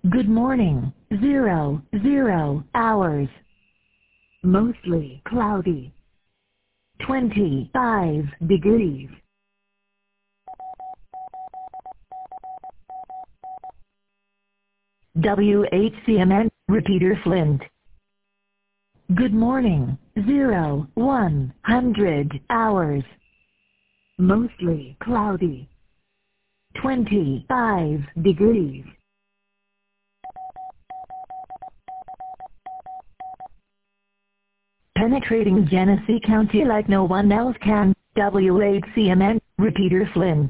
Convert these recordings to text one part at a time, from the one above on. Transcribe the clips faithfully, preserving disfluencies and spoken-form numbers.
Good morning. Zero, zero hours. Mostly cloudy. twenty-five degrees. W H C M N, Repeater Flint. Good morning. Zero, one hundred hours. Mostly cloudy. twenty-five degrees. Penetrating Genesee County like no one else can. W H C M N, Repeater Flint.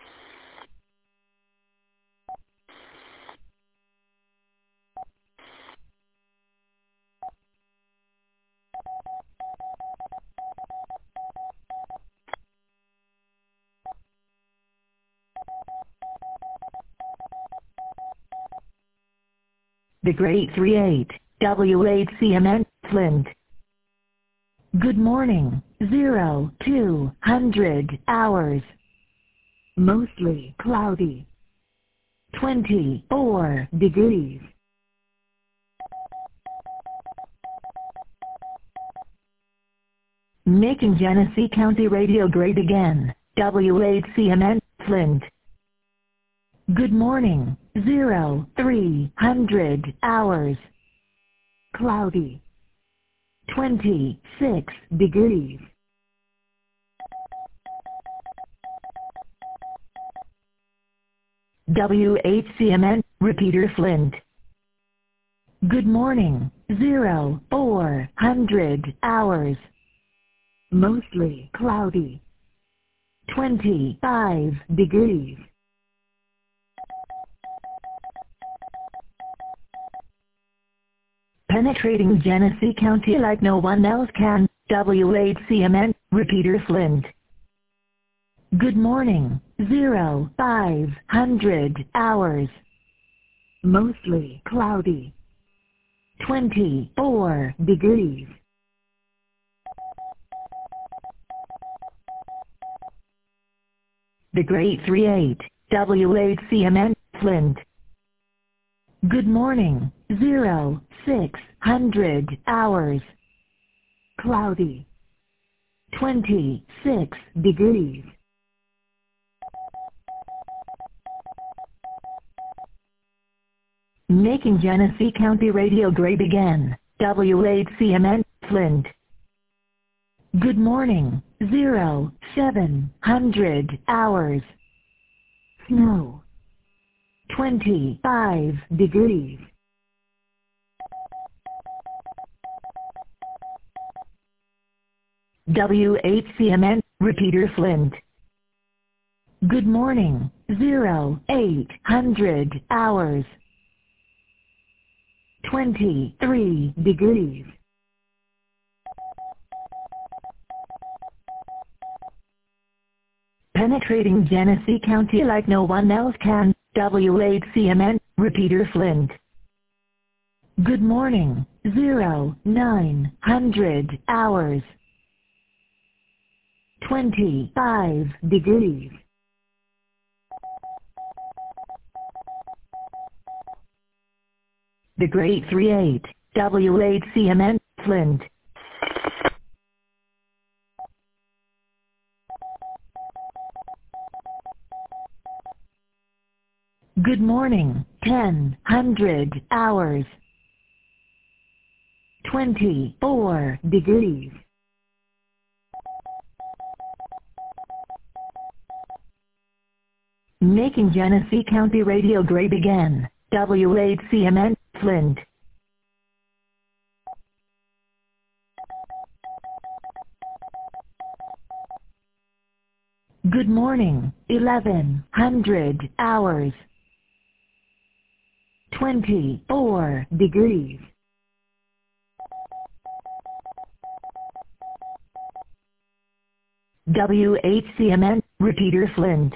The Great three eight, W H C M N, Flint. Good morning. Zero, two hundred hours. Mostly cloudy. twenty-four degrees. Making Genesee County radio great again. W H C M N, Flint. Good morning. Zero, three hundred hours. Cloudy. twenty-six degrees. W H C M N, Repeater Flint. Good morning. Zero, four hundred hours. Mostly cloudy. twenty-five degrees. Penetrating Genesee County like no one else can. W H C M N, Repeater Flint. Good morning. Zero, five hundred hours. Mostly cloudy. twenty-four degrees. The Great three eight, W H C M N, Flint. Good morning. Zero, six hundred hours. Cloudy. twenty-six degrees. Making Genesee County radio great again. W H C M N, Flint. Good morning. Zero, seven hundred hours. Snow. twenty-five degrees. W H C M N, Repeater Flint. Good morning. Zero, eight hundred hours. twenty-three degrees. Penetrating Genesee County like no one else can. W H C M N, Repeater Flint. Good morning. Zero, nine hundred hours. twenty-five degrees. The Great three eight, W H C M N, Flint. Good morning. ten hundred hours. twenty-four degrees. Making Genesee County radio great again. W H C M N, Flint. Good morning. eleven hundred hours. twenty-four degrees. W H C M N, Repeater Flint.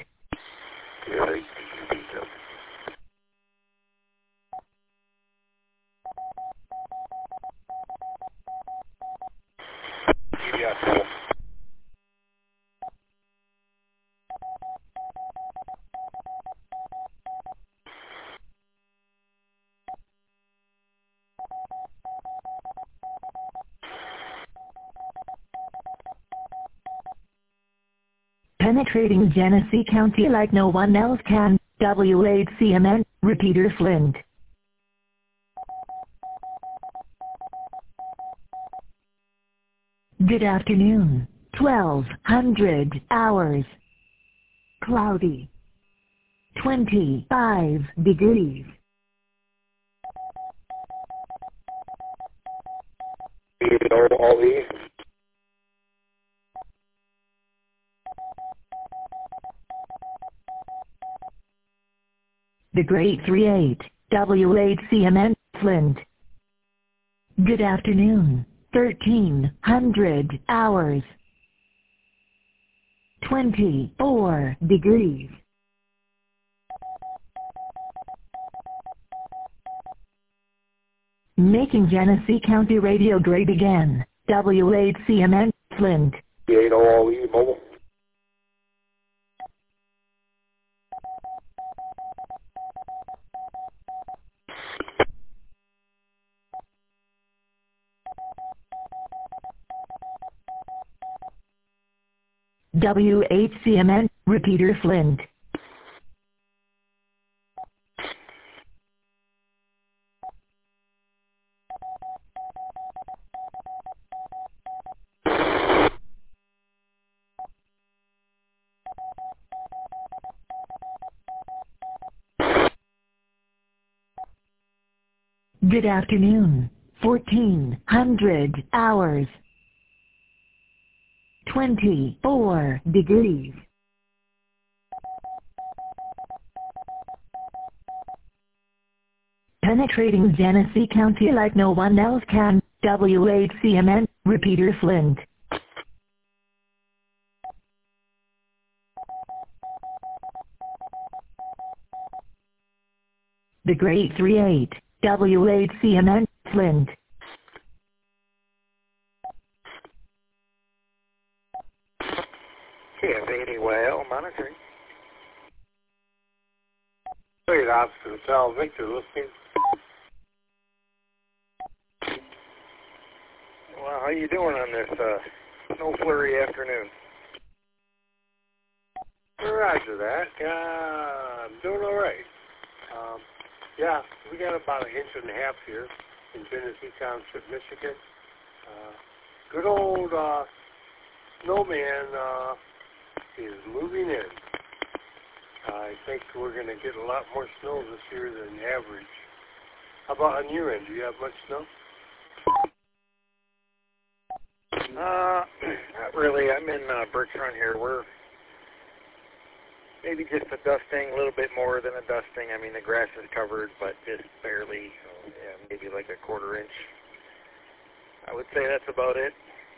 Penetrating Genesee County like no one else can. W eight C M N, Repeater Flint. Good afternoon. twelve hundred hours. Cloudy. twenty-five degrees. All these. The Great three eight, W eight C M N, Flint. Good afternoon. thirteen hundred hours. twenty-four degrees. Making Genesee County radio great again. W eight C M N, Flint. eight all these mobile. W eight C M N, Repeater Flint. Good afternoon. fourteen hundred hours. twenty-four degrees. Penetrating Genesee County like no one else can. W eight C M N, Repeater Flint. The Great three eight, W eight C M N, Flint. K F eighty Y L monitoring. Wait, Officer Sal Victor listening. Well, how you doing on this uh, snow flurry afternoon? Roger that. Uh, I'm doing all right. Um, yeah, we got about an inch and a half here in Genesee Township, Michigan. Uh, good old uh, snowman uh, is moving in. Uh, I think we're going to get a lot more snow this year than average. How about on your end? Do you have much snow? Uh, not really. I'm in uh, Bertrand here. We're maybe just a dusting, a little bit more than a dusting. I mean, the grass is covered, but just barely, so, yeah, maybe like a quarter inch. I would say that's about it.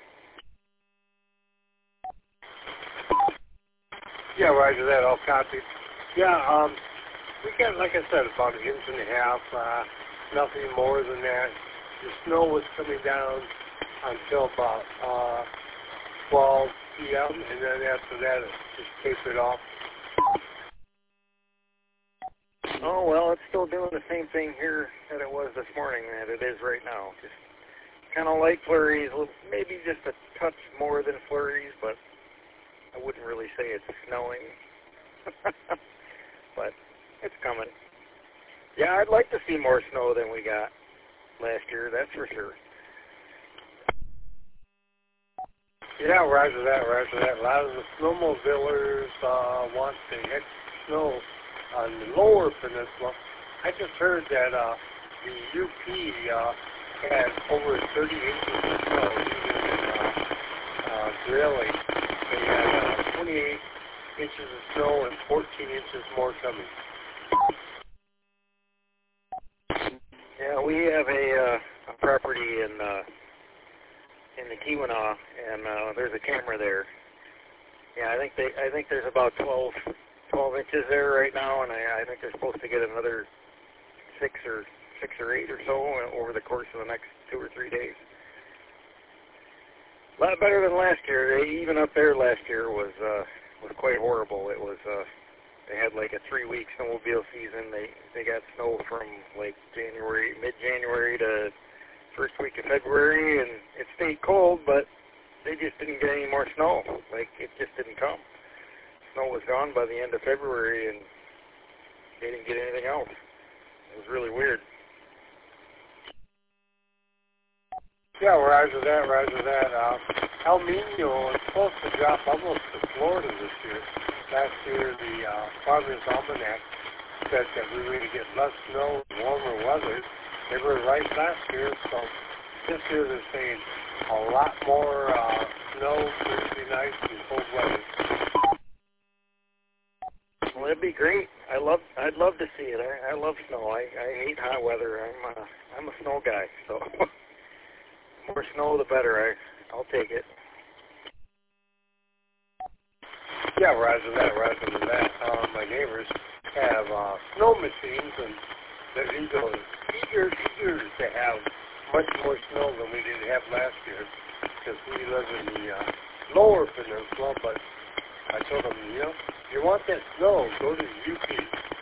Yeah, roger that. I'll copy. Yeah, um, we got, like I said, about an inch and a half, uh, nothing more than that. The snow was coming down until about uh, twelve p m, and then after that it just tapered off. Oh, well, it's still doing the same thing here that it was this morning that it is right now. Just kind of light flurries, maybe just a touch more than flurries, but I wouldn't really say it's snowing. But it's coming. Yeah, I'd like to see more snow than we got last year, that's for sure. Yeah, roger that, roger that. A lot of the snowmobilers uh, want to hit snow on the lower peninsula. I just heard that uh, the U P uh, had over thirty inches of snow, even in uh, uh, Greeley. They had uh, twenty-eight inches of snow and fourteen inches more coming. Yeah, we have a, uh, a property in uh, in the Keweenaw, and uh, there's a camera there. Yeah, I think they I think there's about twelve, twelve inches there right now, and I, I think they're supposed to get another six or six or eight or so over the course of the next two or three days. A lot better than last year. They, even up there last year was uh, was quite horrible. It was uh, they had like a three-week snowmobile season. They they got snow from like January, mid-January to first week of February, and it stayed cold, but they just didn't get any more snow. Like, it just didn't come. snow was gone by the end of February, and they didn't get anything else. It was really weird. Yeah, roger that, roger that. Uh, El Nino is supposed to drop almost to Florida this year. Last year, the uh, Farmer's Almanac said that we were going to get less snow and warmer weather. They were right last year, so this year they're saying a lot more uh, snow, Thursday nights, and cold weather. Well, that'd be great. I love. I'd love to see it. I, I love snow. I, I hate hot weather. I'm a, I'm a snow guy, so more snow the better. I I'll take it. Yeah, roger that, roger that. Uh, my neighbors have uh, snow machines, and they're eager, eager, eager to have much more snow than we did have last year, because we live in the uh, lower peninsula. But I told them, you know, if you want that snow, go to the U P.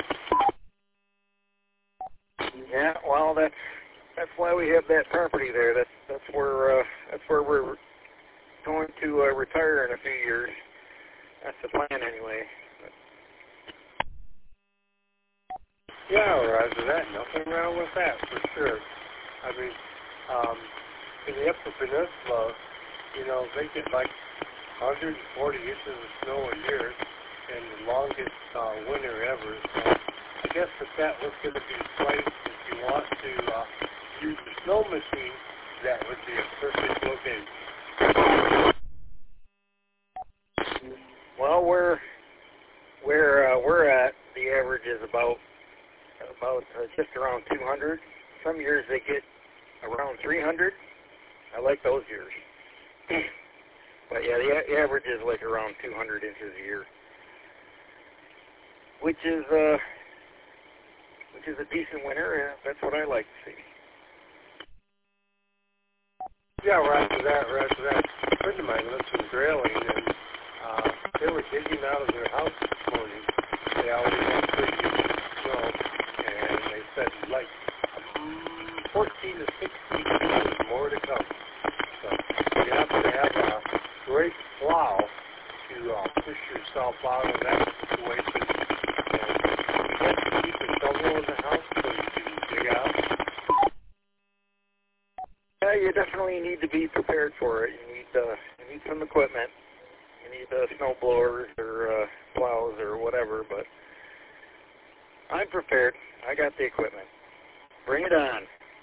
Yeah, well, that's that's why we have that property there. That's that's where uh, that's where we're going to uh, retire in a few years. That's the plan, anyway. Yeah, roger that. Nothing wrong with that, for sure. I mean, um, in the Upper Peninsula, you know, they get like one hundred forty inches of snow a year, and the longest uh, winter ever. So I guess if that was going to be the place, if you want to uh, use the snow machine, that would be a perfect location. Well, where where uh, we're at, the average is about about uh, just around two hundred. Some years they get around three hundred. I like those years. But yeah, the a- average is like around two hundred inches a year, which is uh, which is a decent winter. Uh, that's what I like to see. Yeah, roger that, roger that. A friend of mine lives in Grayling, and uh, they were digging out of their house this morning. They already had pretty good snow, and they said like um, fourteen to sixteen inches more to come. So you have to have a great plow to uh, push yourself out of that situation. And you have to keep a shovel in the house so you can dig out. Yeah, you definitely need to be prepared for it. You need uh, you need some equipment. You need uh, snow blowers or uh, plows or whatever. But I'm prepared. I got the equipment. Bring it on.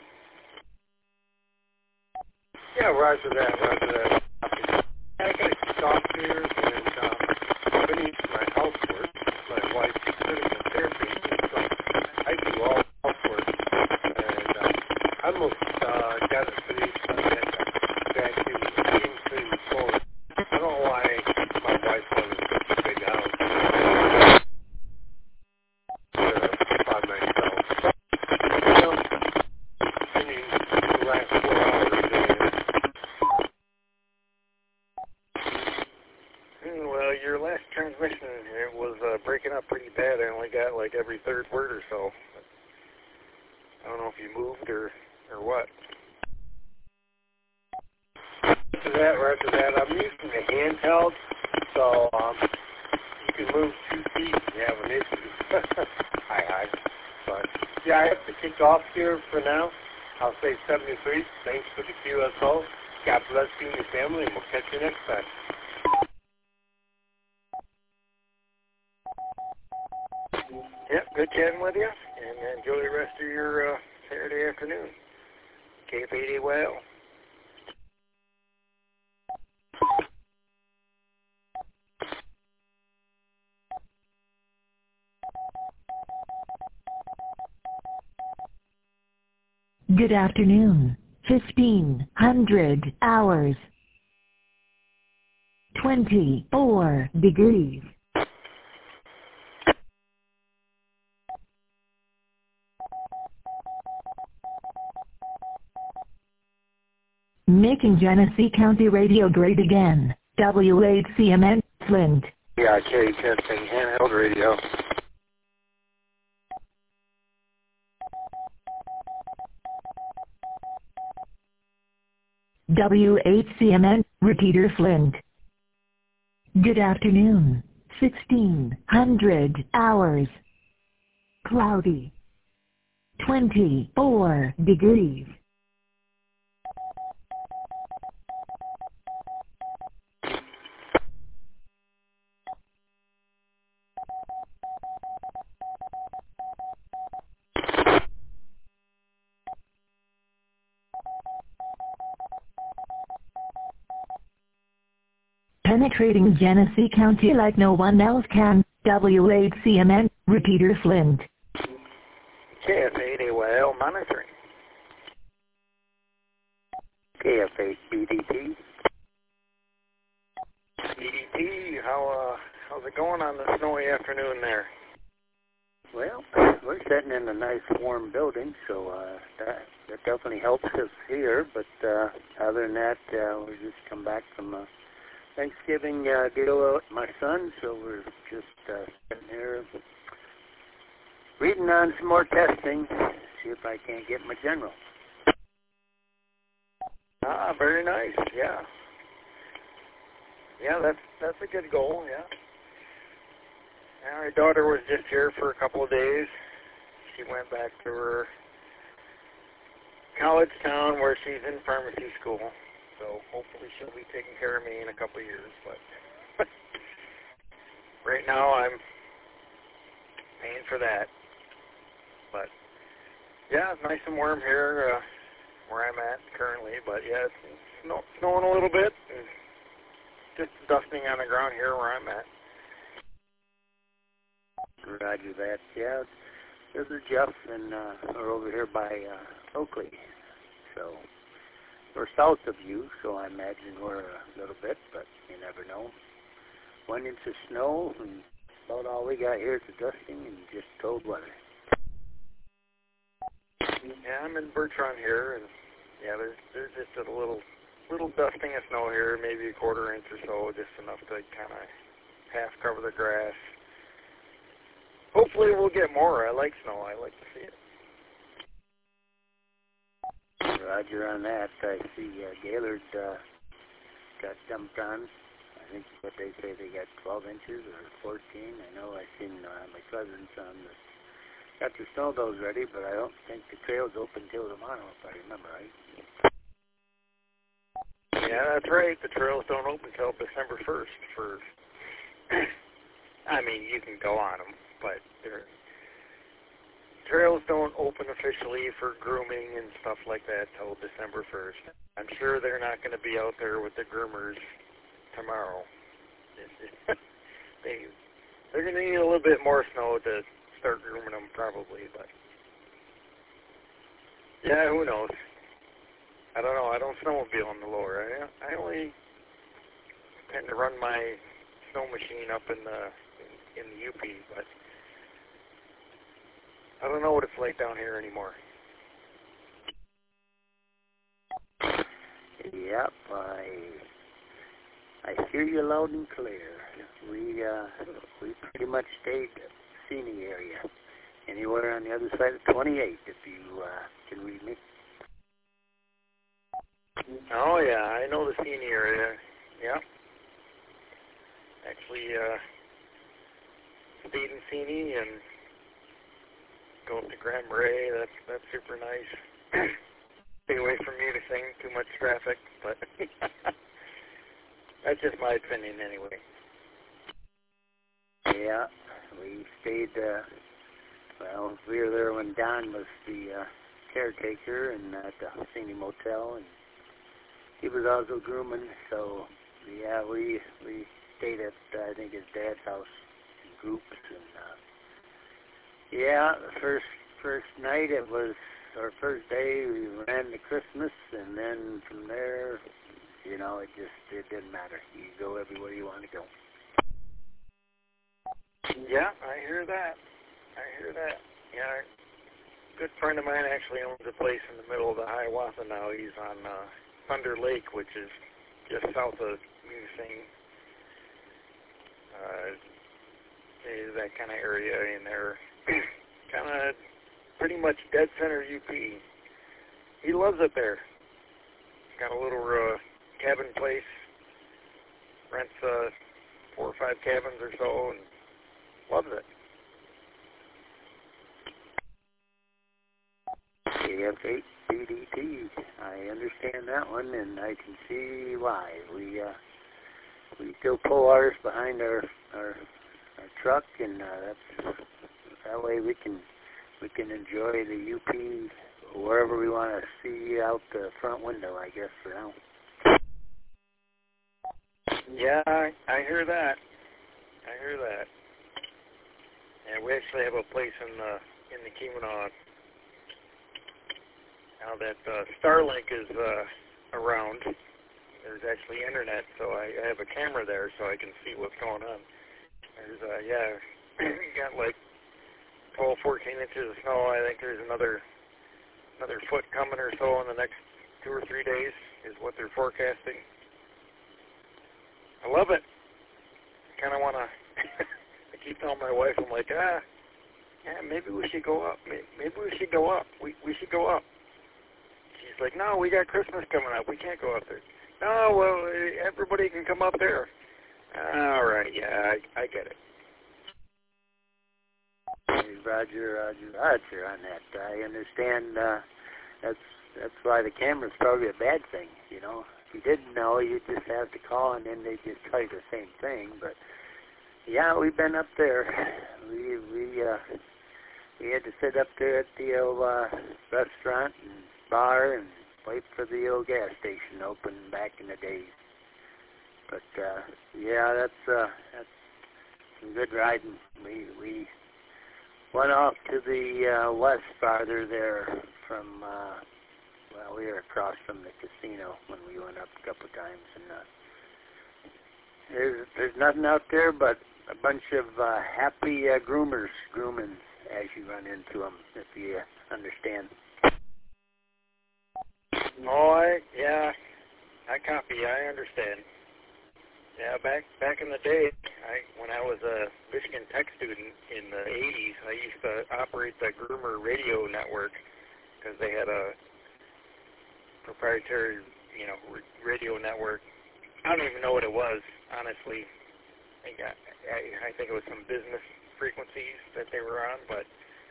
Yeah, roger that, roger that. I got to kick off here and uh, finish my housework. My wife's critical therapy, so I do all housework. And uh, I almost uh, got it finished by that vacuum clean clean floor. I don't know why my wife wanted such a big house. Uh, by myself. You know, spending the last four hours doing it. Well, your last transmission, it was uh, breaking up pretty bad. I only got like every third word or so. I don't know if you moved or, or what. To that, right to that. I'm using the handheld, so um, you can move two feet and you have an issue. Hi, hi. But, yeah, I have to kick off here for now. I'll say seventy-three. Thanks for the Q S O. God bless you and your family, and we'll catch you next time. Yep, good chatting with you, and enjoy the rest of your uh, Saturday afternoon. K F eighty well. Good afternoon. fifteen hundred hours. twenty-four degrees. Making Genesee County radio great again. W eight C M N, Flint. Yeah, K testing, handheld radio. W eight C M N, repeater Flint. Good afternoon. sixteen hundred hours. Cloudy. twenty-four degrees. Penetrating Genesee County like no one else can. W eight C M N, Repeater Flint. K F eight A Y L monitoring. K F eight B D T. B D T, how, uh, how's it going on this snowy afternoon there? Well, we're sitting in a nice warm building, so uh, that, that definitely helps us here, but uh, other than that, uh, we just come back from uh, Thanksgiving uh, deal with my son, so we're just uh, sitting here reading on some more testing, see if I can't get my general. Ah, very nice, yeah. Yeah, that's that's a good goal, yeah. Our daughter was just here for a couple of days. She went back to her college town where she's in pharmacy school. So hopefully she'll be taking care of me in a couple of years. But right now I'm paying for that. But yeah, it's nice and warm here uh, where I'm at currently. But yeah, it's snow, snowing a little bit and just dusting on the ground here where I'm at. Roger that. Yeah, this is Jeff, and uh, we're over here by uh, Oakley. So we're south of you, so I imagine we're a little bit, but you never know. One inch of snow, and about all we got here is dusting and just cold weather. Yeah, I'm in Bertrand here, and yeah, there's there's just a little little dusting of snow here, maybe a quarter inch or so, just enough to kind of half cover the grass. Hopefully we'll get more. I like snow. I like to see it. Roger on that. I see uh, Gaylord uh, got dumped on. I think what they say they got twelve inches or fourteen. I know I've seen uh, my cousin's son that got the snow those ready, but I don't think the trail's open till tomorrow, if I remember right. Yeah, that's right. The trails don't open till December first. For, I mean, you can go on them, but they're, trails don't open officially for grooming and stuff like that till December first. I'm sure they're not going to be out there with the groomers tomorrow. they, they're going to need a little bit more snow to start grooming them probably, but yeah, who knows? I don't know. I don't snowmobile on the lower. I, I only tend to run my snow machine up in the in, in the U P, but I don't know what it's like down here anymore. Yep, I I hear you loud and clear. We uh, we pretty much stayed Seney area, anywhere on the other side of twenty-eight, if you uh, can read me. Oh yeah, I know the Seney area. Yeah. Actually, uh, stayed in Seney and go up to Grand Marais. That's that's super nice. Stay away from Munising, too much traffic, but that's just my opinion anyway. Yeah, we stayed. Uh, well, we were there when Don was the uh, caretaker and at the Seney Motel, and he was also grooming. So yeah, we we stayed at uh, I think his dad's house in groups, and uh, yeah, the first first night it was our first day. We ran to Christmas, and then from there, you know, it just it didn't matter. You go everywhere you want to go. Yeah, I hear that. I hear that. Yeah, a good friend of mine actually owns a place in the middle of the Hiawatha now. He's on uh, Thunder Lake, which is just south of Munising. Uh, that kind of area in there. kind of pretty much dead center U P. He loves it there. Got a little uh, cabin place. Rents a four or five cabins or so, and loves it. K F eight B D T. I understand that one, and I can see why. We uh, we still pull ours behind our our, our truck, and uh, that's that way we can we can enjoy the U P wherever we want to see out the front window, I guess, for now. Yeah, I, I hear that. I hear that. And we actually have a place in the in the Keweenaw. Now that uh, Starlink is uh, around, there's actually internet, so I, I have a camera there so I can see what's going on. There's, uh, yeah, got like twelve, fourteen inches of snow. I think there's another another foot coming or so in the next two or three days is what they're forecasting. I love it. I kind of want to, I keep telling my wife, I'm like, ah, yeah, maybe we should go up. Maybe we should go up. We, we should go up. She's like, no, we got Christmas coming up. We can't go up there. No, well, everybody can come up there. All right, yeah, I, I get it. Hey, Roger, Roger, Roger on that. I understand uh, that's that's why the camera's probably a bad thing, you know. If you didn't know, you'd just have to call and then they'd just tell you the same thing. But, yeah, we've been up there. We we uh, we had to sit up there at the old uh, restaurant and bar and wait for the old gas station to open back in the days. But uh, yeah, that's uh, that's some good riding. We we went off to the uh, west farther there from. Uh, well, we were across from the casino when we went up a couple of times, and uh, there's there's nothing out there but a bunch of uh, happy uh, groomers grooming as you run into them, if you uh, understand. Oh, I, yeah, I copy. I understand. Yeah, back back in the day, I when I was a Michigan Tech student in the eighties, I used to operate the Groomer radio network because they had a proprietary, you know, radio network. I don't even know what it was, honestly. I think, I, I think it was some business frequencies that they were on, but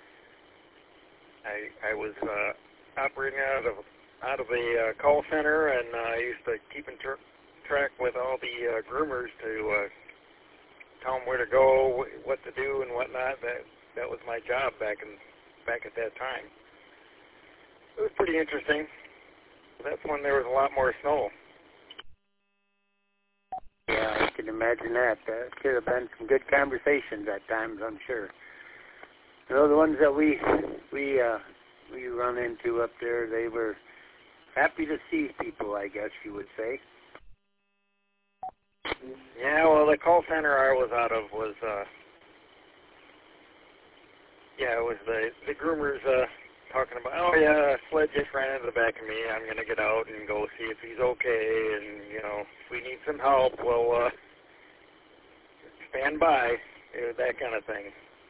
I I was uh, operating out of out of a uh, call center, and uh, I used to keep in tr- track with all the uh, groomers to uh, tell them where to go, what to do, and whatnot. That that was my job back in back at that time. It was pretty interesting. That's when there was a lot more snow. Yeah, I can imagine that. There could have been some good conversations at times, I'm sure. You know, the ones that we we uh, we run into up there, they were happy to see people, I guess you would say. Yeah, well, the call center I was out of was, uh, yeah, it was the the groomers uh, talking about, oh yeah, Sled just ran into the back of me. I'm gonna get out and go see if he's okay, and you know, if we need some help, well, uh, stand by, you know, that kind of thing.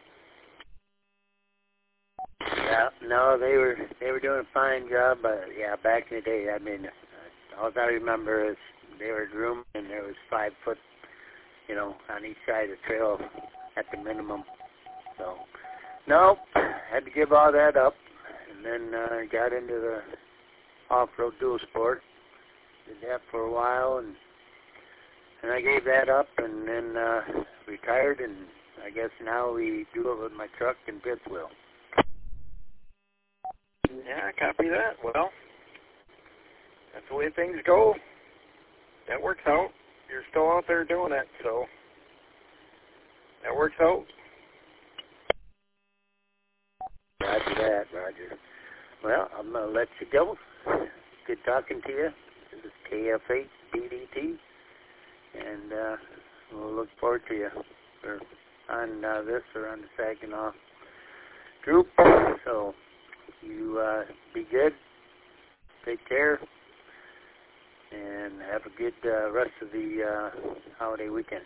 Yeah, no, they were they were doing a fine job, but yeah, back in the day, I mean, all I remember is they were grooming, and there was five foot, you know, on each side of the trail at the minimum. So, no, had to give all that up, and then uh, got into the off-road dual sport. Did that for a while, and and I gave that up, and then uh, retired, and I guess now we do it with my truck and fifth wheel. Yeah, I copy that. Well, that's the way things go. That works out. You're still out there doing it, so that works out. Roger that, Roger. Well, I'm going to let you go. Good talking to you. This is K F eight B D T, and uh, we'll look forward to you or on uh, this or on the Saginaw group. So you uh, be good, take care, and have a good uh, rest of the uh, holiday weekend.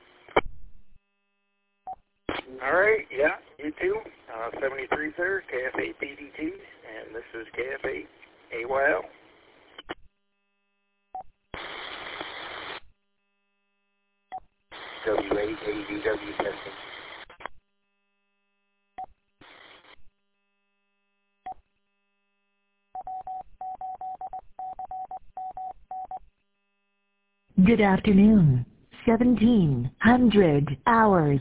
All right, yeah, you too. Uh, seventy-three, sir, K F eight B D T, and this is K F eight A Y L. W eight A D W testing. Good afternoon. seventeen hundred hours.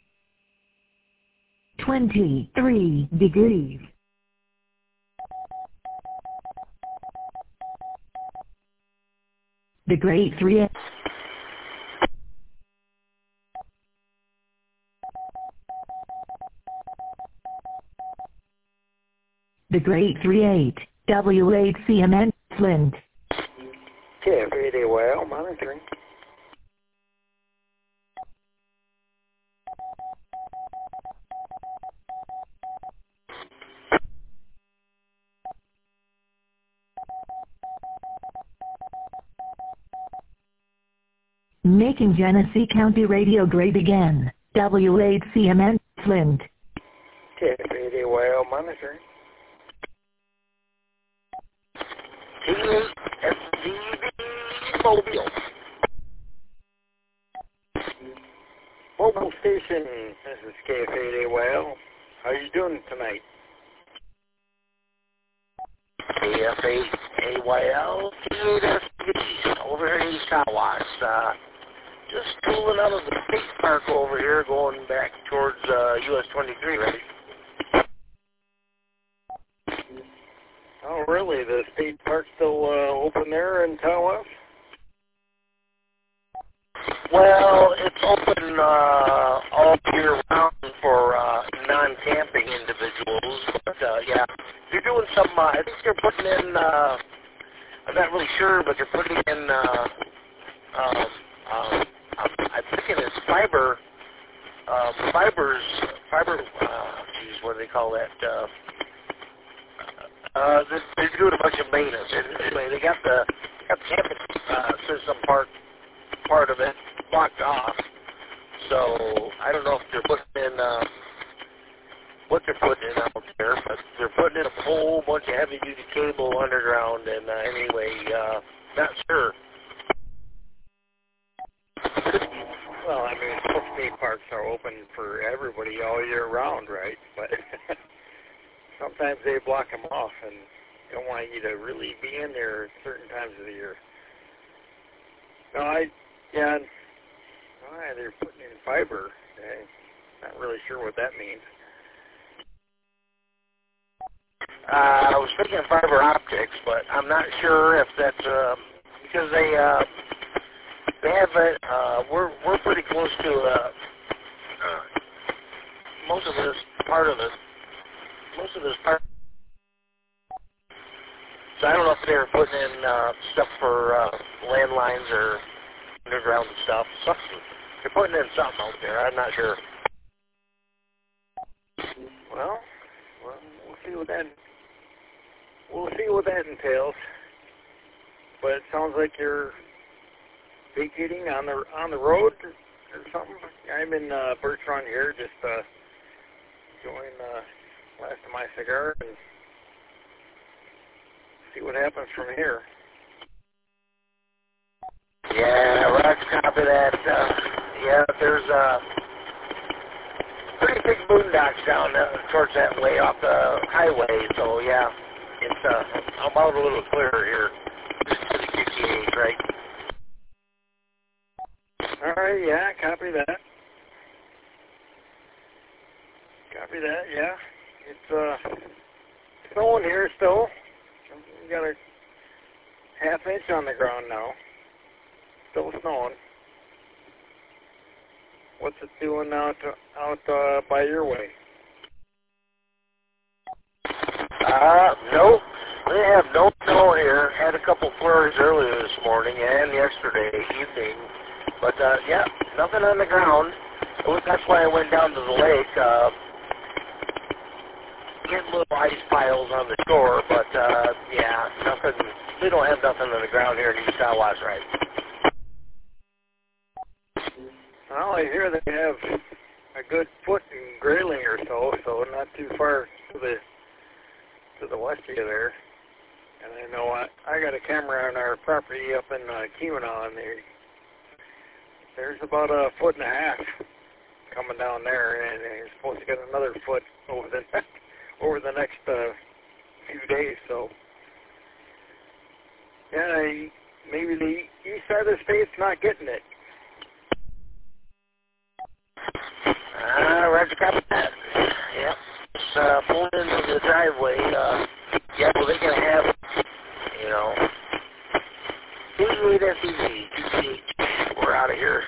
twenty-three degrees. The Great Three. The Great Three Eight W eight C M N Flint. K F eight A Y L monitoring. Making Genesee County radio great again. W eight C M N Flint. K F eight A Y L monitoring. T eight S D V Mobile. Mobile station, this is K F eight A Y L. How are you doing tonight? K F eight A Y L, T eight S D V, over here in East Tawas. Uh, just pulling out of the state park over here, going back towards uh, U S twenty-three, right? Oh, really? The state park's still uh, open there in Tawas? Well, it's open uh, all year round for uh, non-camping individuals. But, uh, yeah, they're doing some, uh, I think they're putting in, uh, I'm not really sure, but they're putting in, uh, um, um, I'm thinking it's fiber, uh, fibers, fiber, uh, geez, what do they call that? Uh, uh, they're, they're doing a bunch of maintenance. Anyway, they got the, got the camping uh, system part, part of it blocked off. So I don't know if they're putting in uh, what they're putting in out there, but they're putting in a whole bunch of heavy-duty cable underground. And uh, anyway, uh, not sure. Well, I mean, most state parks are open for everybody all year round, right? But sometimes they block them off and don't want you to really be in there at certain times of the year. No, I, yeah, all right, they're putting in fiber. I'm not really sure what that means. Uh, I was thinking fiber optics, but I'm not sure if that's uh, because they uh, they have it. Uh, we're we're pretty close to uh, uh, most of this part of this. Most of this part. So I don't know if they're putting in uh, stuff for uh, landlines or underground stuff. Something. They're putting in something out there. I'm not sure. Well, well, we'll see what that we'll see what that entails. But it sounds like you're vacating on the on the road or something. I'm in uh, Birch Run here, just uh, enjoying the last of my cigar and see what happens from here. Yeah, let's copy that. Uh, yeah, there's uh, pretty big boondocks down uh, towards that way off the highway. So yeah, it's uh, I'm out a little clearer here. Just to the Q T H, right? All right, yeah, copy that. Copy that, yeah. It's uh, snowing here still. We got a half inch on the ground now. Still snowing. What's it doing out out uh, by your way? Uh, nope. We have no snow here. Had a couple flurries earlier this morning and yesterday evening. But, uh, yeah, nothing on the ground. That's why I went down to the lake. Uh, getting little ice piles on the shore, but, uh, yeah, nothing. We don't have nothing on the ground here in East Tawas, right? Well, I hear they have a good foot in Grayling or so, so not too far to the to the west of you there. And I know I, I got a camera on our property up in uh, Keweenaw, and they there's about a foot and a half coming down there, and you're supposed to get another foot over the over the next uh, few days. So, yeah, maybe the east side of the state's not getting it. Uh, Roger, copy that. Yep. Uh, pulling into the driveway. Uh, yeah, well, they're going to have, you know, eighty-eight S E V, two C H. We're out of here.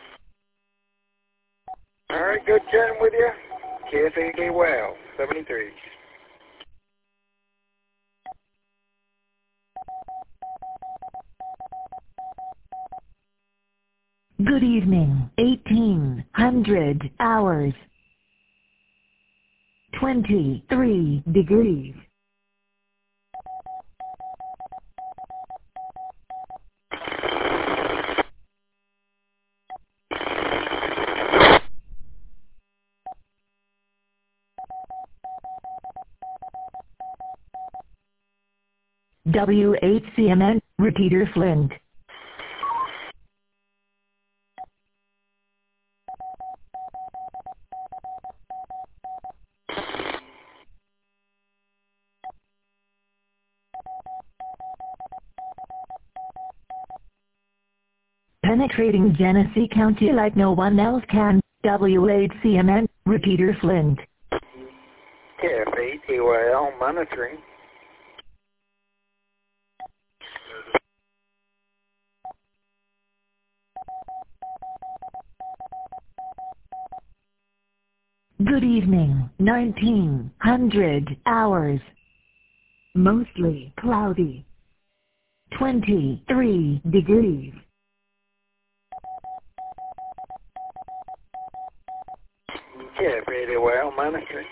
All right, good chatting with you. K F A K Wow, seventy-three. Good evening, eighteen hundred hours. twenty-three degrees. W H C M N, Repeater Flint. Penetrating Genesee County like no one else can. W H C M N, Repeater Flint. K F A K Y L monitoring. Good evening, nineteen hundred hours. Mostly cloudy. twenty-three degrees. K F A K Y L monitoring.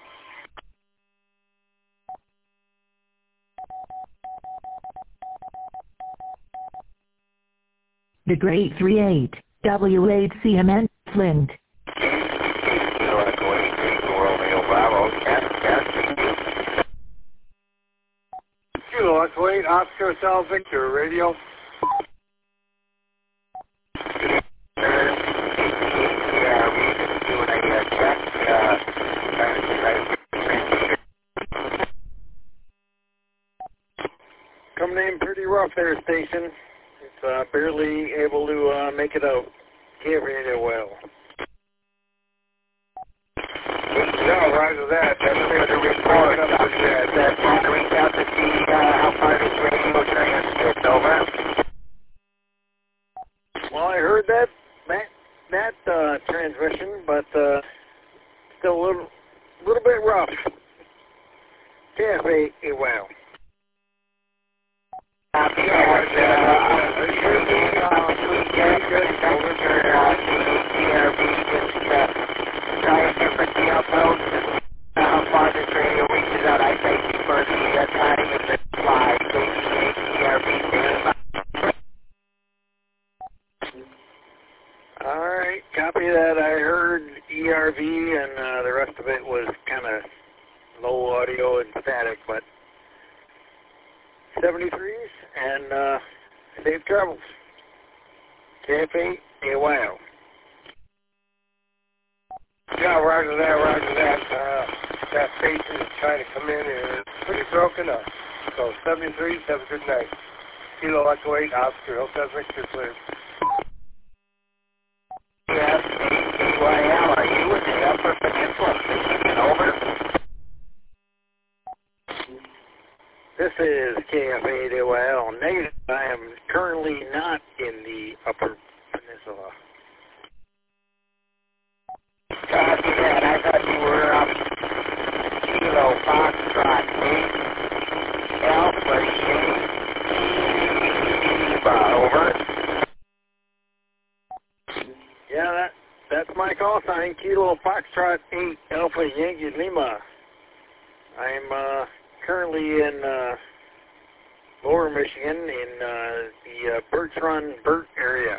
The Great three eight, W H C M N, Flint. Kilo Echo eight, Oscar South Victor, radio. Coming in pretty rough there, station. It's uh, barely able to uh, make it out. Can't read it well. No, roger that. That's the report. That's on the reach out to see uh, how far this radio transmits over. Well, I heard that that that uh, transmission, but uh, still a little little bit rough. K F A K Y L. Copy. Uh, uh, we get good over for uh, C R B. Just uh, try a different deal, folks. Uh, how far this radio reaches out, I say for the uh, time of the fly. So C R B stands by. All right, copy that. I heard E R V, and uh, the rest of it was kind of low audio and static, but seventy-threes and uh, safe travels. K F A K Y L. Yeah, roger that, roger that. Uh, that station is trying to come in and it's pretty broken up. So seventy-three, have a good night. Kilo Echo eight, Oscar, hope that makes you clear. Yes, K Y L, are you in the Upper Peninsula? Over. This is K F A K Y L. Negative. I am currently not in the Upper Peninsula. Copy that. I thought you were up Kilo Foxtrot eight Alpha Shane. Over. Yeah, that that's my call sign. Kilo Foxtrot eight Alpha Yankee Lima. I'm uh, currently in uh, Lower Michigan in uh, the uh, Birch Run Burt area.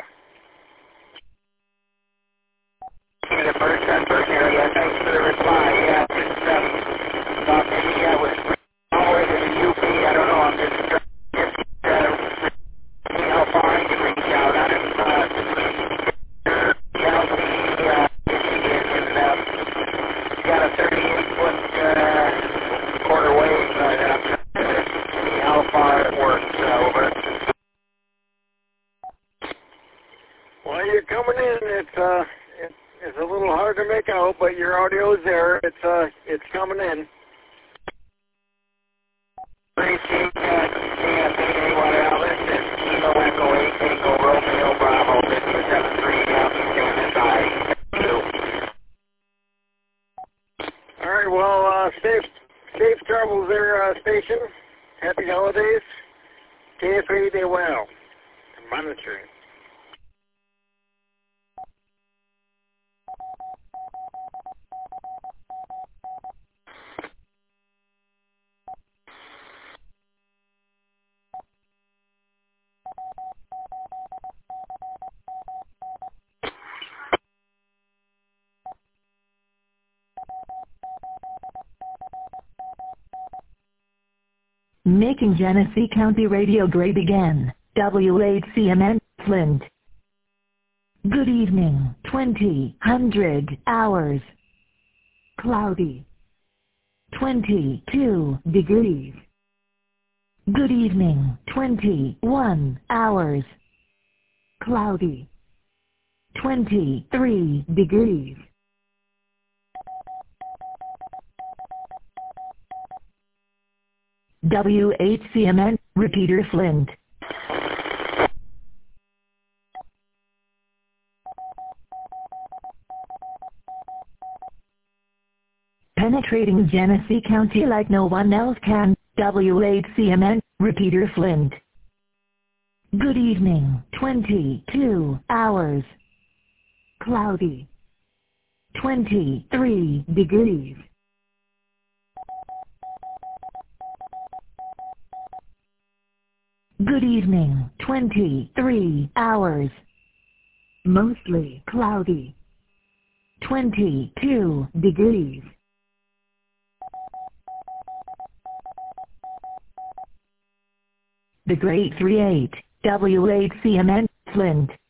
In the Birch Run Burt area. Thanks for the reply. Yeah, just uh, thought maybe I was always in the U P. I don't know. I'm just trying to uh, see how far I can reach out on it. Uh, sir. It's uh, it's coming in. Three T, uh, C F A A Wireless, it's Kilo Echo eight, Echo Romeo Bravo, Victor seven three, K S I two. All right, well, uh, safe, safe travels there, uh, station. Happy holidays. K F A A well. Monitoring. Making Genesee County Radio great again. W eight C M N, Flint. Good evening. twenty, one hundred, hours. Cloudy. twenty-two degrees. Good evening. twenty-one hours. Cloudy. twenty-three degrees. W eight C M N, repeater Flint. Penetrating Genesee County like no one else can, W eight C M N, repeater Flint. Good evening, twenty-two hours. Cloudy. twenty-three degrees. Good evening, twenty-three hours. Mostly cloudy. twenty-two degrees. The Great three eight, W eight C M N, Flint.